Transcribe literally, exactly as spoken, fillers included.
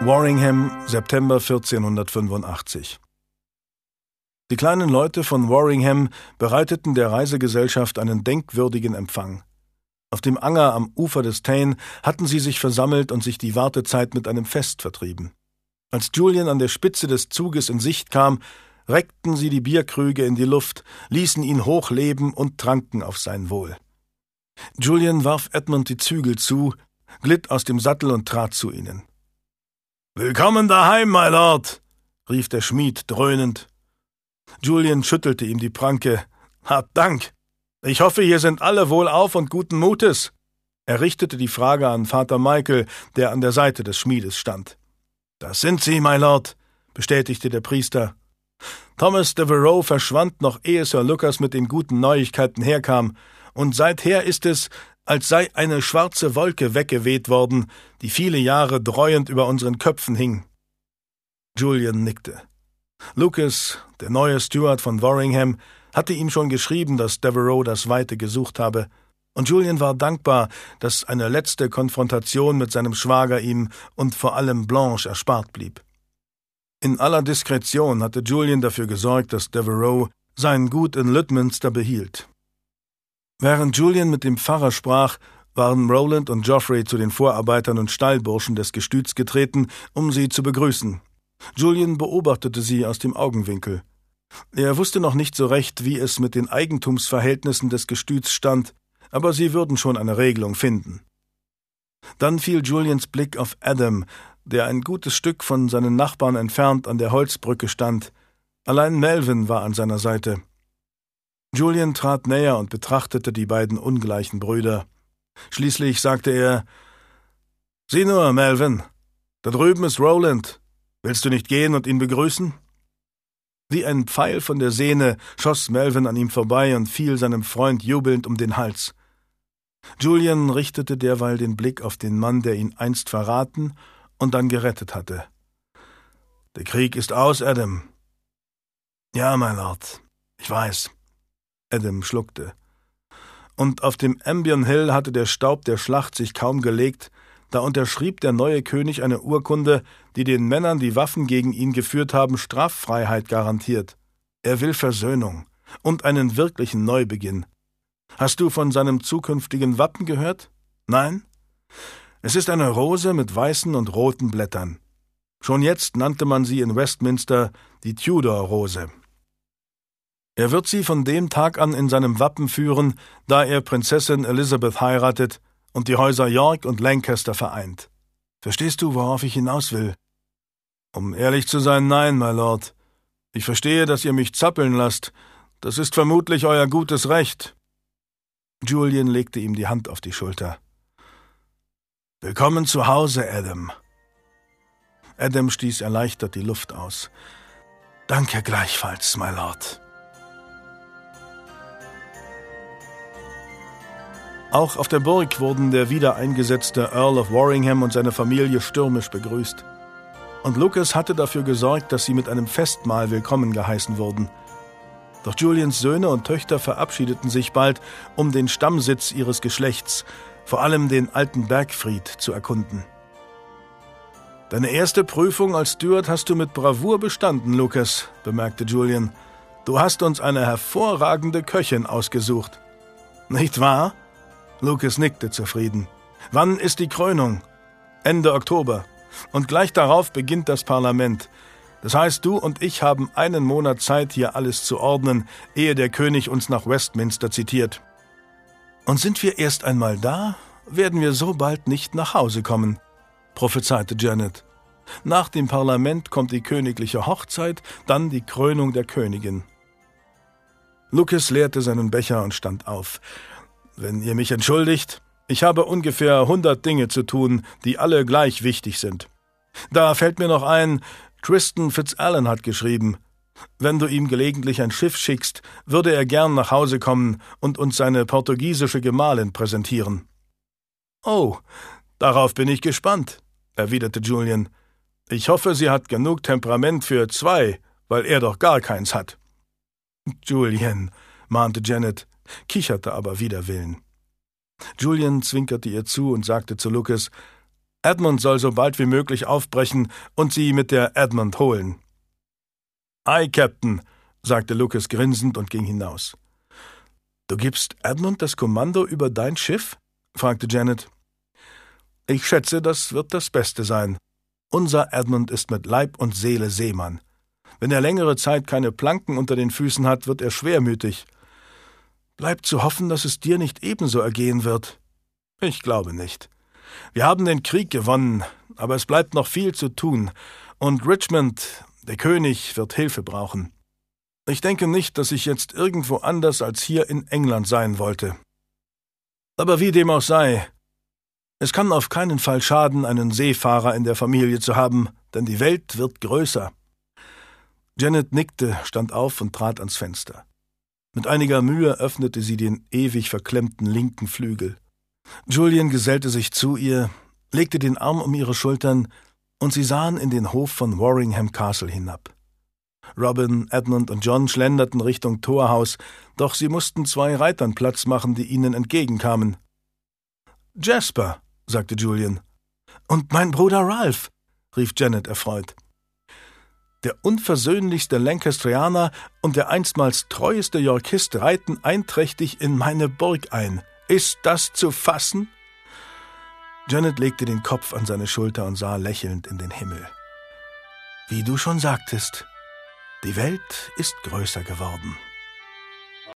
Warringham, September vierzehnhundertfünfundachtzig. Die kleinen Leute von Warringham bereiteten der Reisegesellschaft einen denkwürdigen Empfang. Auf dem Anger am Ufer des Tyne hatten sie sich versammelt und sich die Wartezeit mit einem Fest vertrieben. Als Julian an der Spitze des Zuges in Sicht kam, reckten sie die Bierkrüge in die Luft, ließen ihn hochleben und tranken auf sein Wohl. Julian warf Edmund die Zügel zu, glitt aus dem Sattel und trat zu ihnen. »Willkommen daheim, my Lord«, rief der Schmied dröhnend. Julian schüttelte ihm die Pranke. »Habt Dank. Ich hoffe, hier sind alle wohlauf und guten Mutes.« Er richtete die Frage an Vater Michael, der an der Seite des Schmiedes stand. »Das sind sie, my Lord«, bestätigte der Priester. Thomas Devereux verschwand, noch ehe Sir Lucas mit den guten Neuigkeiten herkam, und seither ist es, als sei eine schwarze Wolke weggeweht worden, die viele Jahre dreuend über unseren Köpfen hing. Julian nickte. Lucas, der neue Steward von Warringham, hatte ihm schon geschrieben, dass Devereux das Weite gesucht habe, und Julian war dankbar, dass eine letzte Konfrontation mit seinem Schwager ihm und vor allem Blanche erspart blieb. In aller Diskretion hatte Julian dafür gesorgt, dass Devereux sein Gut in Lydminster behielt. Während Julian mit dem Pfarrer sprach, waren Roland und Geoffrey zu den Vorarbeitern und Stallburschen des Gestüts getreten, um sie zu begrüßen. Julian beobachtete sie aus dem Augenwinkel. Er wusste noch nicht so recht, wie es mit den Eigentumsverhältnissen des Gestüts stand, aber sie würden schon eine Regelung finden. Dann fiel Julians Blick auf Adam, der ein gutes Stück von seinen Nachbarn entfernt an der Holzbrücke stand. Allein Melvin war an seiner Seite. Julian trat näher und betrachtete die beiden ungleichen Brüder. Schließlich sagte er, »Sieh nur, Melvin, da drüben ist Roland. Willst du nicht gehen und ihn begrüßen?« Wie ein Pfeil von der Sehne schoss Melvin an ihm vorbei und fiel seinem Freund jubelnd um den Hals. Julian richtete derweil den Blick auf den Mann, der ihn einst verraten und dann gerettet hatte. »Der Krieg ist aus, Adam.« »Ja, my Lord, ich weiß.« Adam schluckte. Und auf dem Ambion Hill hatte der Staub der Schlacht sich kaum gelegt, da unterschrieb der neue König eine Urkunde, die den Männern, die Waffen gegen ihn geführt haben, Straffreiheit garantiert. Er will Versöhnung und einen wirklichen Neubeginn. Hast du von seinem zukünftigen Wappen gehört? Nein? Es ist eine Rose mit weißen und roten Blättern. Schon jetzt nannte man sie in Westminster die Tudor-Rose. Er wird sie von dem Tag an in seinem Wappen führen, da er Prinzessin Elizabeth heiratet und die Häuser York und Lancaster vereint. Verstehst du, worauf ich hinaus will? Um ehrlich zu sein, nein, my Lord. Ich verstehe, dass ihr mich zappeln lasst. Das ist vermutlich euer gutes Recht. Julian legte ihm die Hand auf die Schulter. »Willkommen zu Hause, Adam.« Adam stieß erleichtert die Luft aus. »Danke gleichfalls, my Lord.« Auch auf der Burg wurden der wiedereingesetzte Earl of Warringham und seine Familie stürmisch begrüßt. Und Lucas hatte dafür gesorgt, dass sie mit einem Festmahl willkommen geheißen wurden. Doch Julians Söhne und Töchter verabschiedeten sich bald, um den Stammsitz ihres Geschlechts, vor allem den alten Bergfried, zu erkunden. »Deine erste Prüfung als Steward hast du mit Bravour bestanden, Lucas«, bemerkte Julian. »Du hast uns eine hervorragende Köchin ausgesucht.« »Nicht wahr?« Lucas nickte zufrieden. »Wann ist die Krönung?« »Ende Oktober. Und gleich darauf beginnt das Parlament. Das heißt, du und ich haben einen Monat Zeit, hier alles zu ordnen, ehe der König uns nach Westminster zitiert. Und sind wir erst einmal da, werden wir so bald nicht nach Hause kommen«, prophezeite Janet. »Nach dem Parlament kommt die königliche Hochzeit, dann die Krönung der Königin.« Lucas leerte seinen Becher und stand auf. »Wenn ihr mich entschuldigt, ich habe ungefähr hundert Dinge zu tun, die alle gleich wichtig sind. Da fällt mir noch ein, Tristan Fitzallen hat geschrieben. Wenn du ihm gelegentlich ein Schiff schickst, würde er gern nach Hause kommen und uns seine portugiesische Gemahlin präsentieren.« »Oh, darauf bin ich gespannt«, erwiderte Julian. »Ich hoffe, sie hat genug Temperament für zwei, weil er doch gar keins hat.« »Julian«, mahnte Janet, kicherte aber wider Willen. Julian zwinkerte ihr zu und sagte zu Lucas, Edmund soll so bald wie möglich aufbrechen und sie mit der Edmund holen. »Aye, Captain«, sagte Lucas grinsend und ging hinaus. »Du gibst Edmund das Kommando über dein Schiff?« fragte Janet. »Ich schätze, das wird das Beste sein. Unser Edmund ist mit Leib und Seele Seemann. Wenn er längere Zeit keine Planken unter den Füßen hat, wird er schwermütig. Bleibt zu hoffen, dass es dir nicht ebenso ergehen wird. Ich glaube nicht. Wir haben den Krieg gewonnen, aber es bleibt noch viel zu tun, und Richmond, der König, wird Hilfe brauchen. Ich denke nicht, dass ich jetzt irgendwo anders als hier in England sein wollte. Aber wie dem auch sei, es kann auf keinen Fall schaden, einen Seefahrer in der Familie zu haben, denn die Welt wird größer.« Janet nickte, stand auf und trat ans Fenster. Mit einiger Mühe öffnete sie den ewig verklemmten linken Flügel. Julian gesellte sich zu ihr, legte den Arm um ihre Schultern, und sie sahen in den Hof von Warringham Castle hinab. Robin, Edmund und John schlenderten Richtung Torhaus, doch sie mussten zwei Reitern Platz machen, die ihnen entgegenkamen. »Jasper«, sagte Julian. »Und mein Bruder Ralph«, rief Janet erfreut. Der unversöhnlichste Lancastrianer und der einstmals treueste Yorkist reiten einträchtig in meine Burg ein. Ist das zu fassen?« Janet legte den Kopf an seine Schulter und sah lächelnd in den Himmel. »Wie du schon sagtest, die Welt ist größer geworden.«